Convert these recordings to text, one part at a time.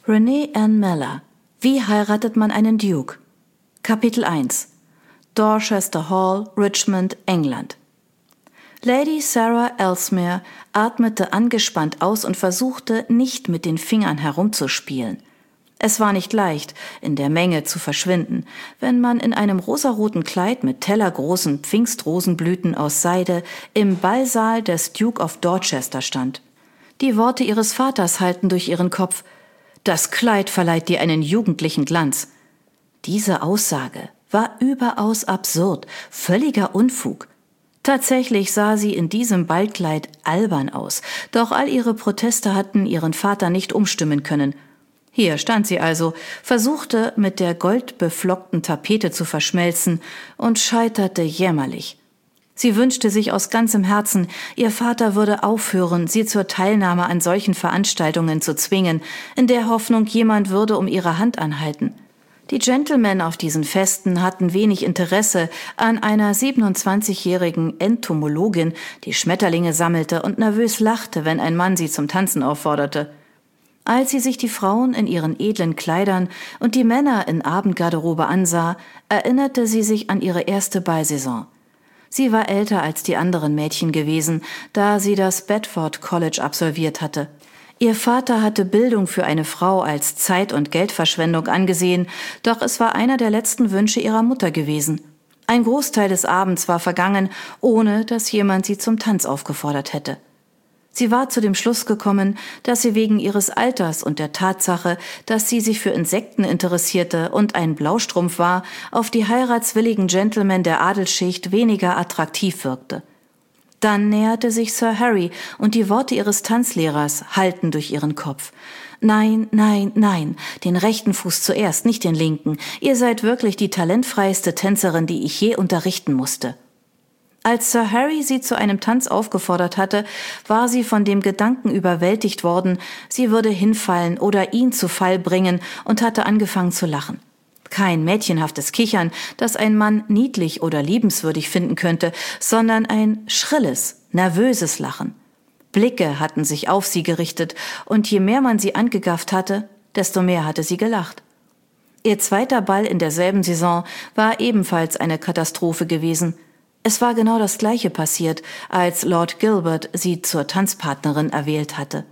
Renée Ann Meller. Wie heiratet man einen Duke? Kapitel 1. Dorchester Hall, Richmond, England. Lady Sarah Ellesmere atmete angespannt aus und versuchte, nicht mit den Fingern herumzuspielen. Es war nicht leicht, in der Menge zu verschwinden, wenn man in einem rosaroten Kleid mit tellergroßen Pfingstrosenblüten aus Seide im Ballsaal des Duke of Dorchester stand. Die Worte ihres Vaters hallten durch ihren Kopf. Das Kleid verleiht dir einen jugendlichen Glanz. Diese Aussage war überaus absurd, völliger Unfug. Tatsächlich sah sie in diesem Ballkleid albern aus, doch all ihre Proteste hatten ihren Vater nicht umstimmen können. Hier stand sie also, versuchte mit der goldbeflockten Tapete zu verschmelzen und scheiterte jämmerlich. Sie wünschte sich aus ganzem Herzen, ihr Vater würde aufhören, sie zur Teilnahme an solchen Veranstaltungen zu zwingen, in der Hoffnung, jemand würde um ihre Hand anhalten. Die Gentlemen auf diesen Festen hatten wenig Interesse an einer 27-jährigen Entomologin, die Schmetterlinge sammelte und nervös lachte, wenn ein Mann sie zum Tanzen aufforderte. Als sie sich die Frauen in ihren edlen Kleidern und die Männer in Abendgarderobe ansah, erinnerte sie sich an ihre erste Ballsaison. Sie war älter als die anderen Mädchen gewesen, da sie das Bedford College absolviert hatte. Ihr Vater hatte Bildung für eine Frau als Zeit- und Geldverschwendung angesehen, doch es war einer der letzten Wünsche ihrer Mutter gewesen. Ein Großteil des Abends war vergangen, ohne dass jemand sie zum Tanz aufgefordert hätte. Sie war zu dem Schluss gekommen, dass sie wegen ihres Alters und der Tatsache, dass sie sich für Insekten interessierte und ein Blaustrumpf war, auf die heiratswilligen Gentlemen der Adelsschicht weniger attraktiv wirkte. Dann näherte sich Sir Harry und die Worte ihres Tanzlehrers hallten durch ihren Kopf. Nein, nein, nein, den rechten Fuß zuerst, nicht den linken. Ihr seid wirklich die talentfreieste Tänzerin, die ich je unterrichten musste. Als Sir Harry sie zu einem Tanz aufgefordert hatte, war sie von dem Gedanken überwältigt worden, sie würde hinfallen oder ihn zu Fall bringen und hatte angefangen zu lachen. Kein mädchenhaftes Kichern, das ein Mann niedlich oder liebenswürdig finden könnte, sondern ein schrilles, nervöses Lachen. Blicke hatten sich auf sie gerichtet, und je mehr man sie angegafft hatte, desto mehr hatte sie gelacht. Ihr zweiter Ball in derselben Saison war ebenfalls eine Katastrophe gewesen. Es war genau das Gleiche passiert, als Lord Gilbert sie zur Tanzpartnerin erwählt hatte.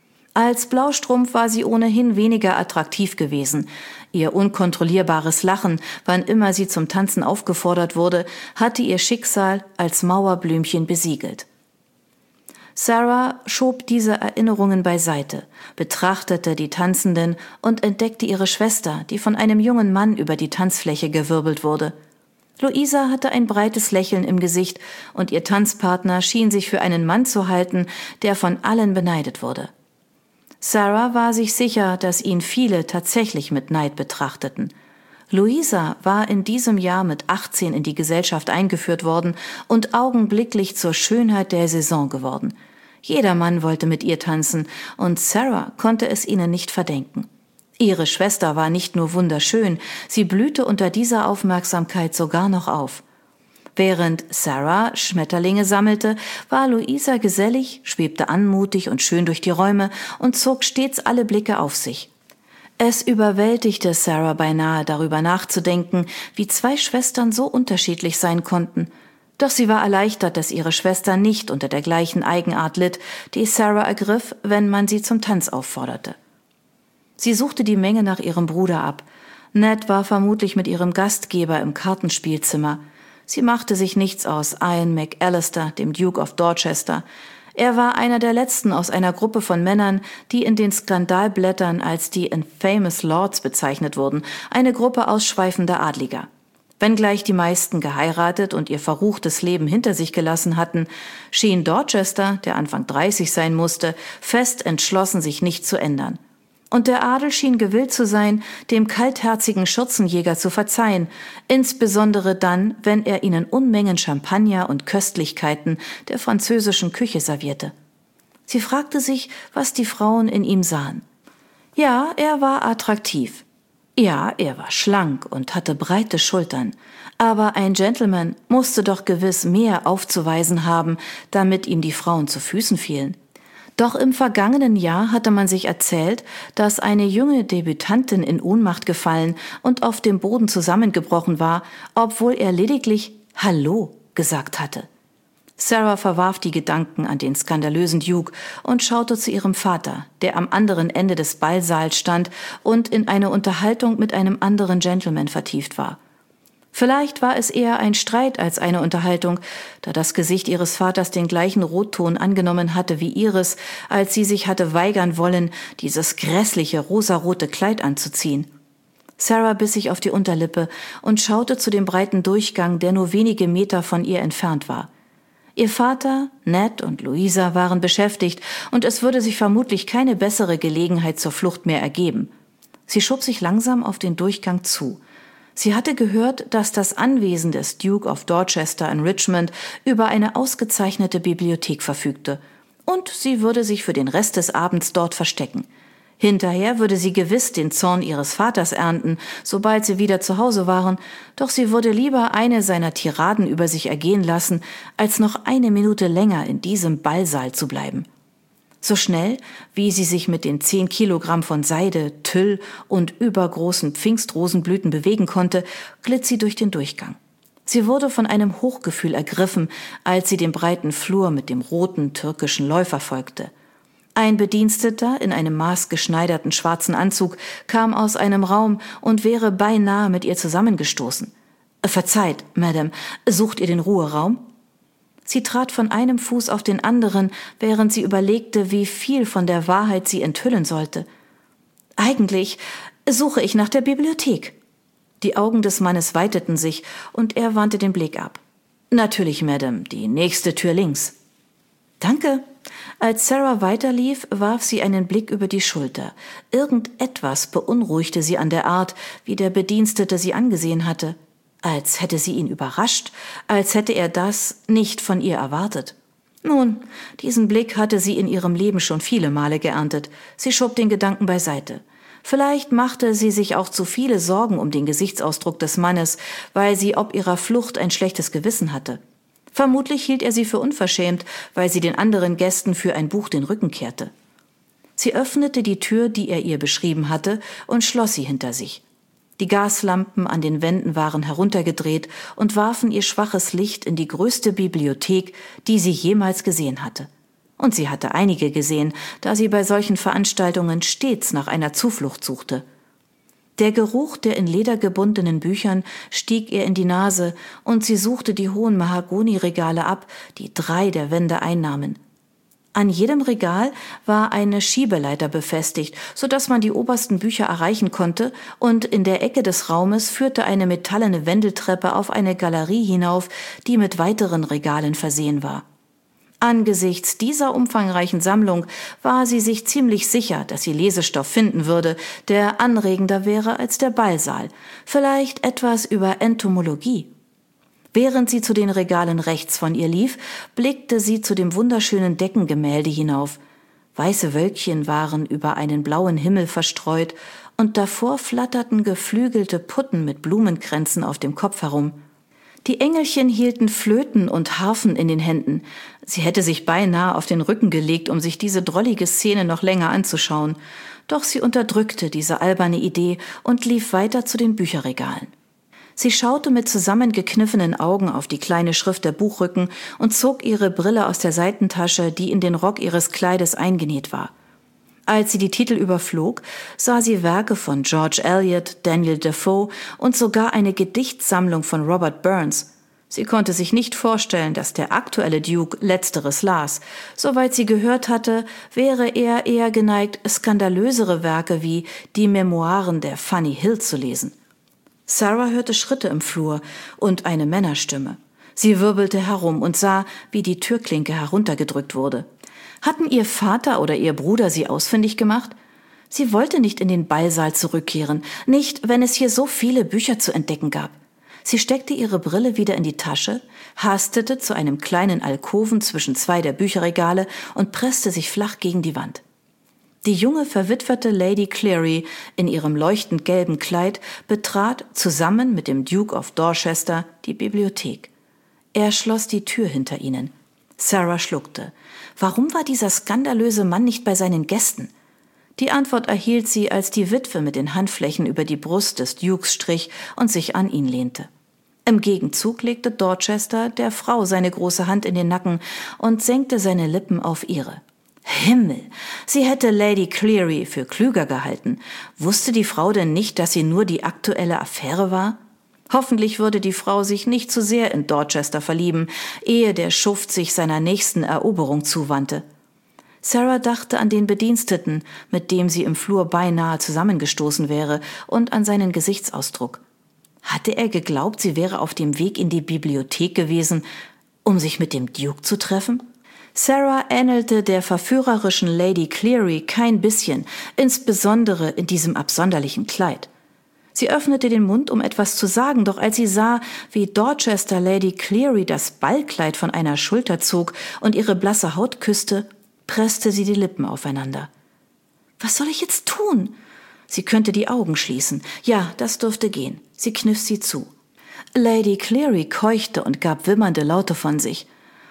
Als Blaustrumpf war sie ohnehin weniger attraktiv gewesen. Ihr unkontrollierbares Lachen, wann immer sie zum Tanzen aufgefordert wurde, hatte ihr Schicksal als Mauerblümchen besiegelt. Sarah schob diese Erinnerungen beiseite, betrachtete die Tanzenden und entdeckte ihre Schwester, die von einem jungen Mann über die Tanzfläche gewirbelt wurde. Louisa hatte ein breites Lächeln im Gesicht und ihr Tanzpartner schien sich für einen Mann zu halten, der von allen beneidet wurde. Sarah war sich sicher, dass ihn viele tatsächlich mit Neid betrachteten. Louisa war in diesem Jahr mit 18 in die Gesellschaft eingeführt worden und augenblicklich zur Schönheit der Saison geworden. Jeder Mann wollte mit ihr tanzen und Sarah konnte es ihnen nicht verdenken. Ihre Schwester war nicht nur wunderschön, sie blühte unter dieser Aufmerksamkeit sogar noch auf. Während Sarah Schmetterlinge sammelte, war Louisa gesellig, schwebte anmutig und schön durch die Räume und zog stets alle Blicke auf sich. Es überwältigte Sarah beinahe, darüber nachzudenken, wie zwei Schwestern so unterschiedlich sein konnten. Doch sie war erleichtert, dass ihre Schwester nicht unter der gleichen Eigenart litt, die Sarah ergriff, wenn man sie zum Tanz aufforderte. Sie suchte die Menge nach ihrem Bruder ab. Ned war vermutlich mit ihrem Gastgeber im Kartenspielzimmer. Sie machte sich nichts aus Ian McAllister, dem Duke of Dorchester. Er war einer der letzten aus einer Gruppe von Männern, die in den Skandalblättern als die Infamous Lords bezeichnet wurden, eine Gruppe ausschweifender Adliger. Wenngleich die meisten geheiratet und ihr verruchtes Leben hinter sich gelassen hatten, schien Dorchester, der Anfang 30 sein musste, fest entschlossen, sich nicht zu ändern. Und der Adel schien gewillt zu sein, dem kaltherzigen Schürzenjäger zu verzeihen, insbesondere dann, wenn er ihnen Unmengen Champagner und Köstlichkeiten der französischen Küche servierte. Sie fragte sich, was die Frauen in ihm sahen. Ja, er war attraktiv. Ja, er war schlank und hatte breite Schultern. Aber ein Gentleman musste doch gewiss mehr aufzuweisen haben, damit ihm die Frauen zu Füßen fielen. Doch im vergangenen Jahr hatte man sich erzählt, dass eine junge Debütantin in Ohnmacht gefallen und auf dem Boden zusammengebrochen war, obwohl er lediglich »Hallo« gesagt hatte. Sarah verwarf die Gedanken an den skandalösen Duke und schaute zu ihrem Vater, der am anderen Ende des Ballsaals stand und in eine Unterhaltung mit einem anderen Gentleman vertieft war. Vielleicht war es eher ein Streit als eine Unterhaltung, da das Gesicht ihres Vaters den gleichen Rotton angenommen hatte wie ihres, als sie sich hatte weigern wollen, dieses grässliche rosarote Kleid anzuziehen. Sarah biss sich auf die Unterlippe und schaute zu dem breiten Durchgang, der nur wenige Meter von ihr entfernt war. Ihr Vater, Ned und Louisa waren beschäftigt und es würde sich vermutlich keine bessere Gelegenheit zur Flucht mehr ergeben. Sie schob sich langsam auf den Durchgang zu. Sie hatte gehört, dass das Anwesen des Duke of Dorchester in Richmond über eine ausgezeichnete Bibliothek verfügte und sie würde sich für den Rest des Abends dort verstecken. Hinterher würde sie gewiss den Zorn ihres Vaters ernten, sobald sie wieder zu Hause waren, doch sie würde lieber eine seiner Tiraden über sich ergehen lassen, als noch eine Minute länger in diesem Ballsaal zu bleiben. So schnell, wie sie sich mit den 10 Kilogramm von Seide, Tüll und übergroßen Pfingstrosenblüten bewegen konnte, glitt sie durch den Durchgang. Sie wurde von einem Hochgefühl ergriffen, als sie dem breiten Flur mit dem roten türkischen Läufer folgte. Ein Bediensteter in einem maßgeschneiderten schwarzen Anzug kam aus einem Raum und wäre beinahe mit ihr zusammengestoßen. »Verzeiht, Madame, sucht ihr den Ruheraum?« Sie trat von einem Fuß auf den anderen, während sie überlegte, wie viel von der Wahrheit sie enthüllen sollte. »Eigentlich suche ich nach der Bibliothek.« Die Augen des Mannes weiteten sich und er wandte den Blick ab. »Natürlich, Madame, die nächste Tür links.« »Danke.« Als Sarah weiterlief, warf sie einen Blick über die Schulter. Irgendetwas beunruhigte sie an der Art, wie der Bedienstete sie angesehen hatte. Als hätte sie ihn überrascht, als hätte er das nicht von ihr erwartet. Nun, diesen Blick hatte sie in ihrem Leben schon viele Male geerntet. Sie schob den Gedanken beiseite. Vielleicht machte sie sich auch zu viele Sorgen um den Gesichtsausdruck des Mannes, weil sie ob ihrer Flucht ein schlechtes Gewissen hatte. Vermutlich hielt er sie für unverschämt, weil sie den anderen Gästen für ein Buch den Rücken kehrte. Sie öffnete die Tür, die er ihr beschrieben hatte, und schloss sie hinter sich. Die Gaslampen an den Wänden waren heruntergedreht und warfen ihr schwaches Licht in die größte Bibliothek, die sie jemals gesehen hatte. Und sie hatte einige gesehen, da sie bei solchen Veranstaltungen stets nach einer Zuflucht suchte. Der Geruch der in Leder gebundenen Büchern stieg ihr in die Nase und sie suchte die hohen Mahagoniregale ab, die 3 der Wände einnahmen. An jedem Regal war eine Schiebeleiter befestigt, sodass man die obersten Bücher erreichen konnte, und in der Ecke des Raumes führte eine metallene Wendeltreppe auf eine Galerie hinauf, die mit weiteren Regalen versehen war. Angesichts dieser umfangreichen Sammlung war sie sich ziemlich sicher, dass sie Lesestoff finden würde, der anregender wäre als der Ballsaal, vielleicht etwas über Entomologie. Während sie zu den Regalen rechts von ihr lief, blickte sie zu dem wunderschönen Deckengemälde hinauf. Weiße Wölkchen waren über einen blauen Himmel verstreut und davor flatterten geflügelte Putten mit Blumenkränzen auf dem Kopf herum. Die Engelchen hielten Flöten und Harfen in den Händen. Sie hätte sich beinahe auf den Rücken gelegt, um sich diese drollige Szene noch länger anzuschauen. Doch sie unterdrückte diese alberne Idee und lief weiter zu den Bücherregalen. Sie schaute mit zusammengekniffenen Augen auf die kleine Schrift der Buchrücken und zog ihre Brille aus der Seitentasche, die in den Rock ihres Kleides eingenäht war. Als sie die Titel überflog, sah sie Werke von George Eliot, Daniel Defoe und sogar eine Gedichtsammlung von Robert Burns. Sie konnte sich nicht vorstellen, dass der aktuelle Duke Letzteres las. Soweit sie gehört hatte, wäre er eher geneigt, skandalösere Werke wie die Memoiren der Fanny Hill zu lesen. Sarah hörte Schritte im Flur und eine Männerstimme. Sie wirbelte herum und sah, wie die Türklinke heruntergedrückt wurde. Hatten ihr Vater oder ihr Bruder sie ausfindig gemacht? Sie wollte nicht in den Ballsaal zurückkehren, nicht, wenn es hier so viele Bücher zu entdecken gab. Sie steckte ihre Brille wieder in die Tasche, hastete zu einem kleinen Alkoven zwischen 2 der Bücherregale und presste sich flach gegen die Wand. Die junge, verwitwete Lady Cleary in ihrem leuchtend gelben Kleid betrat zusammen mit dem Duke of Dorchester die Bibliothek. Er schloss die Tür hinter ihnen. Sarah schluckte. Warum war dieser skandalöse Mann nicht bei seinen Gästen? Die Antwort erhielt sie, als die Witwe mit den Handflächen über die Brust des Dukes strich und sich an ihn lehnte. Im Gegenzug legte Dorchester der Frau seine große Hand in den Nacken und senkte seine Lippen auf ihre. Himmel! Sie hätte Lady Cleary für klüger gehalten. Wusste die Frau denn nicht, dass sie nur die aktuelle Affäre war? Hoffentlich würde die Frau sich nicht zu sehr in Dorchester verlieben, ehe der Schuft sich seiner nächsten Eroberung zuwandte. Sarah dachte an den Bediensteten, mit dem sie im Flur beinahe zusammengestoßen wäre, und an seinen Gesichtsausdruck. Hatte er geglaubt, sie wäre auf dem Weg in die Bibliothek gewesen, um sich mit dem Duke zu treffen? Sarah ähnelte der verführerischen Lady Cleary kein bisschen, insbesondere in diesem absonderlichen Kleid. Sie öffnete den Mund, um etwas zu sagen, doch als sie sah, wie Dorchester Lady Cleary das Ballkleid von einer Schulter zog und ihre blasse Haut küsste, presste sie die Lippen aufeinander. Was soll ich jetzt tun? Sie könnte die Augen schließen. Ja, das dürfte gehen. Sie kniff sie zu. Lady Cleary keuchte und gab wimmernde Laute von sich.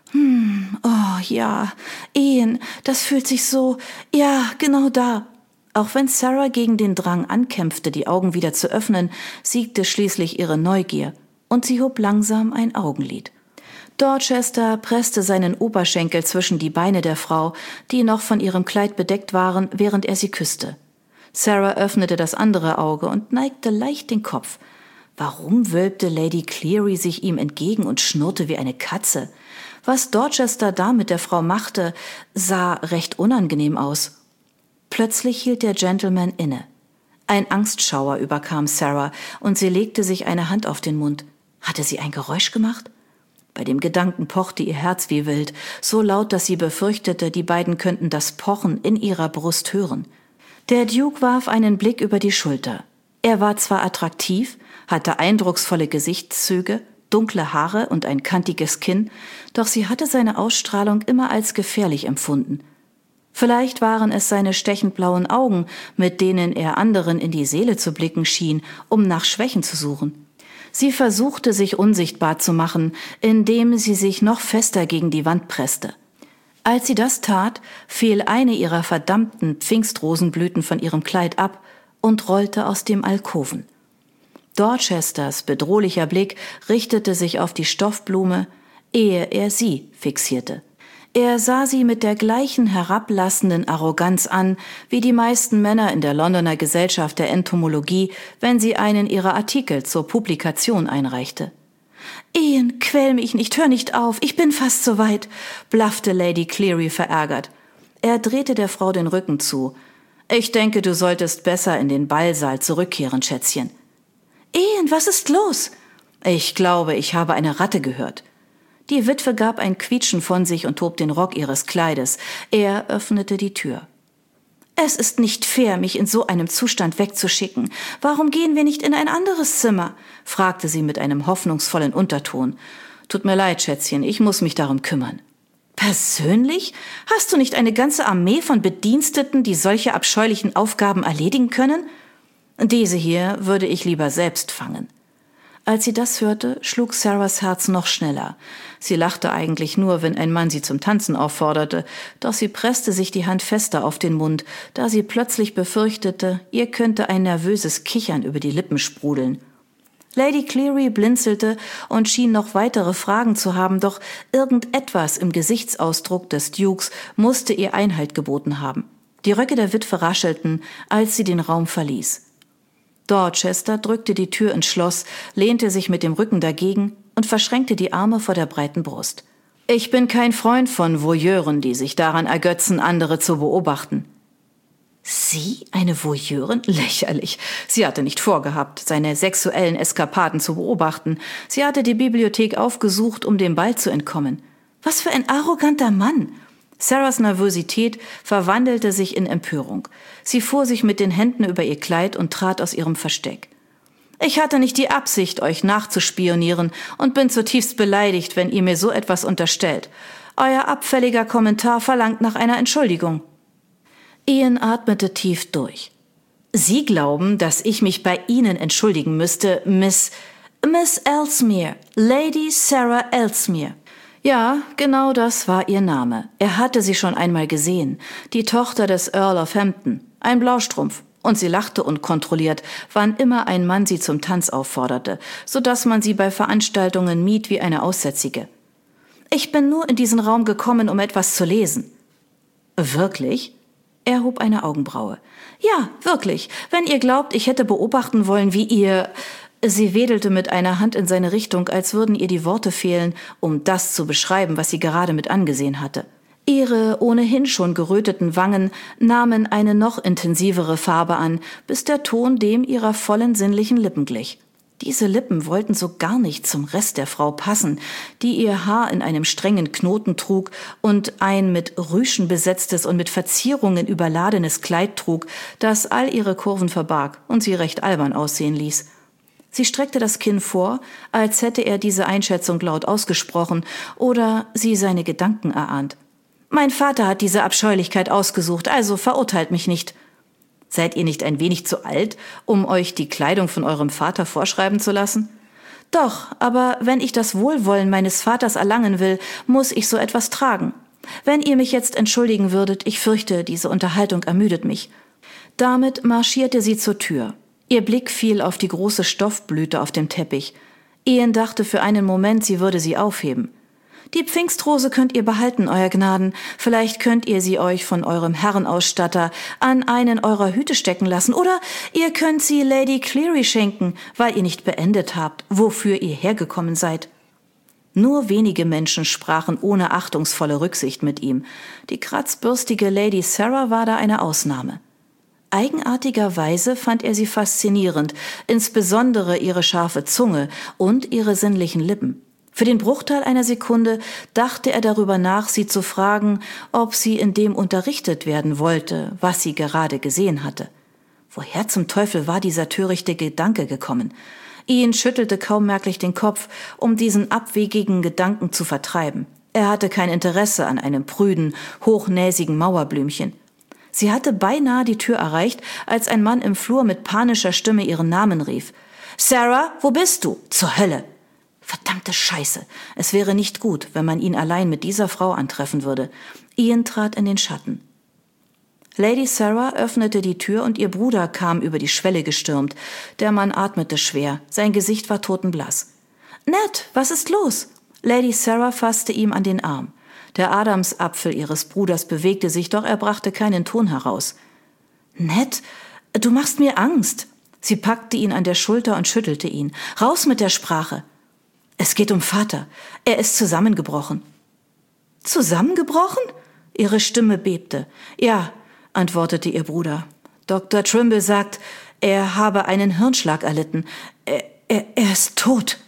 Oh ja, Ehen, das fühlt sich so, ja, genau da. Auch wenn Sarah gegen den Drang ankämpfte, die Augen wieder zu öffnen, siegte schließlich ihre Neugier, und sie hob langsam ein Augenlid. Dorchester presste seinen Oberschenkel zwischen die Beine der Frau, die noch von ihrem Kleid bedeckt waren, während er sie küsste. Sarah öffnete das andere Auge und neigte leicht den Kopf. Warum wölbte Lady Cleary sich ihm entgegen und schnurrte wie eine Katze? Was Dorchester da mit der Frau machte, sah recht unangenehm aus. Plötzlich hielt der Gentleman inne. Ein Angstschauer überkam Sarah und sie legte sich eine Hand auf den Mund. Hatte sie ein Geräusch gemacht? Bei dem Gedanken pochte ihr Herz wie wild, so laut, dass sie befürchtete, die beiden könnten das Pochen in ihrer Brust hören. Der Duke warf einen Blick über die Schulter. Er war zwar attraktiv, hatte eindrucksvolle Gesichtszüge, dunkle Haare und ein kantiges Kinn, doch sie hatte seine Ausstrahlung immer als gefährlich empfunden. Vielleicht waren es seine stechend blauen Augen, mit denen er anderen in die Seele zu blicken schien, um nach Schwächen zu suchen. Sie versuchte, sich unsichtbar zu machen, indem sie sich noch fester gegen die Wand presste. Als sie das tat, fiel eine ihrer verdammten Pfingstrosenblüten von ihrem Kleid ab und rollte aus dem Alkoven. Dorchesters bedrohlicher Blick richtete sich auf die Stoffblume, ehe er sie fixierte. Er sah sie mit der gleichen herablassenden Arroganz an, wie die meisten Männer in der Londoner Gesellschaft der Entomologie, wenn sie einen ihrer Artikel zur Publikation einreichte. »Ian, quäl mich nicht, hör nicht auf, ich bin fast so weit«, blaffte Lady Cleary verärgert. Er drehte der Frau den Rücken zu. »Ich denke, du solltest besser in den Ballsaal zurückkehren, Schätzchen.« »Ian, was ist los?« »Ich glaube, ich habe eine Ratte gehört.« Die Witwe gab ein Quietschen von sich und hob den Rock ihres Kleides. Er öffnete die Tür. »Es ist nicht fair, mich in so einem Zustand wegzuschicken. Warum gehen wir nicht in ein anderes Zimmer?« fragte sie mit einem hoffnungsvollen Unterton. »Tut mir leid, Schätzchen, ich muss mich darum kümmern.« »Persönlich? Hast du nicht eine ganze Armee von Bediensteten, die solche abscheulichen Aufgaben erledigen können?« »Diese hier würde ich lieber selbst fangen.« Als sie das hörte, schlug Sarahs Herz noch schneller. Sie lachte eigentlich nur, wenn ein Mann sie zum Tanzen aufforderte, doch sie presste sich die Hand fester auf den Mund, da sie plötzlich befürchtete, ihr könnte ein nervöses Kichern über die Lippen sprudeln. Lady Cleary blinzelte und schien noch weitere Fragen zu haben, doch irgendetwas im Gesichtsausdruck des Dukes musste ihr Einhalt geboten haben. Die Röcke der Witwe raschelten, als sie den Raum verließ. Dorchester drückte die Tür ins Schloss, lehnte sich mit dem Rücken dagegen und verschränkte die Arme vor der breiten Brust. »Ich bin kein Freund von Voyeuren, die sich daran ergötzen, andere zu beobachten.« Sie, eine Voyeurin? Lächerlich. Sie hatte nicht vorgehabt, seine sexuellen Eskapaden zu beobachten. Sie hatte die Bibliothek aufgesucht, um dem Ball zu entkommen. Was für ein arroganter Mann! Sarahs Nervosität verwandelte sich in Empörung. Sie fuhr sich mit den Händen über ihr Kleid und trat aus ihrem Versteck. »Ich hatte nicht die Absicht, euch nachzuspionieren und bin zutiefst beleidigt, wenn ihr mir so etwas unterstellt. Euer abfälliger Kommentar verlangt nach einer Entschuldigung.« Ian atmete tief durch. »Sie glauben, dass ich mich bei Ihnen entschuldigen müsste, Miss Ellesmere, Lady Sarah Ellesmere.« Ja, genau das war ihr Name. Er hatte sie schon einmal gesehen. Die Tochter des Earl of Hampton. Ein Blaustrumpf. Und sie lachte unkontrolliert, wann immer ein Mann sie zum Tanz aufforderte, sodass man sie bei Veranstaltungen mied wie eine Aussätzige. »Ich bin nur in diesen Raum gekommen, um etwas zu lesen.« »Wirklich?« Er hob eine Augenbraue. »Ja, wirklich. Wenn ihr glaubt, ich hätte beobachten wollen, wie ihr...« Sie wedelte mit einer Hand in seine Richtung, als würden ihr die Worte fehlen, um das zu beschreiben, was sie gerade mit angesehen hatte. Ihre ohnehin schon geröteten Wangen nahmen eine noch intensivere Farbe an, bis der Ton dem ihrer vollen sinnlichen Lippen glich. Diese Lippen wollten so gar nicht zum Rest der Frau passen, die ihr Haar in einem strengen Knoten trug und ein mit Rüschen besetztes und mit Verzierungen überladenes Kleid trug, das all ihre Kurven verbarg und sie recht albern aussehen ließ. Sie streckte das Kinn vor, als hätte er diese Einschätzung laut ausgesprochen oder sie seine Gedanken erahnt. »Mein Vater hat diese Abscheulichkeit ausgesucht, also verurteilt mich nicht.« »Seid ihr nicht ein wenig zu alt, um euch die Kleidung von eurem Vater vorschreiben zu lassen?« »Doch, aber wenn ich das Wohlwollen meines Vaters erlangen will, muss ich so etwas tragen. Wenn ihr mich jetzt entschuldigen würdet, ich fürchte, diese Unterhaltung ermüdet mich.« Damit marschierte sie zur Tür. Ihr Blick fiel auf die große Stoffblüte auf dem Teppich. Ian dachte für einen Moment, sie würde sie aufheben. »Die Pfingstrose könnt ihr behalten, Euer Gnaden. Vielleicht könnt ihr sie euch von eurem Herrenausstatter an einen eurer Hüte stecken lassen. Oder ihr könnt sie Lady Cleary schenken, weil ihr nicht beendet habt, wofür ihr hergekommen seid.« Nur wenige Menschen sprachen ohne achtungsvolle Rücksicht mit ihm. Die kratzbürstige Lady Sarah war da eine Ausnahme. Eigenartigerweise fand er sie faszinierend, insbesondere ihre scharfe Zunge und ihre sinnlichen Lippen. Für den Bruchteil einer Sekunde dachte er darüber nach, sie zu fragen, ob sie in dem unterrichtet werden wollte, was sie gerade gesehen hatte. Woher zum Teufel war dieser törichte Gedanke gekommen? Ian schüttelte kaum merklich den Kopf, um diesen abwegigen Gedanken zu vertreiben. Er hatte kein Interesse an einem prüden, hochnäsigen Mauerblümchen. Sie hatte beinahe die Tür erreicht, als ein Mann im Flur mit panischer Stimme ihren Namen rief. »Sarah, wo bist du? Zur Hölle!« Verdammte Scheiße! Es wäre nicht gut, wenn man ihn allein mit dieser Frau antreffen würde. Ian trat in den Schatten. Lady Sarah öffnete die Tür und ihr Bruder kam über die Schwelle gestürmt. Der Mann atmete schwer, sein Gesicht war totenblass. »Ned, was ist los?« Lady Sarah fasste ihm an den Arm. Der Adamsapfel ihres Bruders bewegte sich, doch er brachte keinen Ton heraus. »Ned, du machst mir Angst!« Sie packte ihn an der Schulter und schüttelte ihn. »Raus mit der Sprache!« »Es geht um Vater. Er ist zusammengebrochen.« »Zusammengebrochen?« Ihre Stimme bebte. »Ja«, antwortete ihr Bruder. »Dr. Trimble sagt, er habe einen Hirnschlag erlitten. Er ist tot.«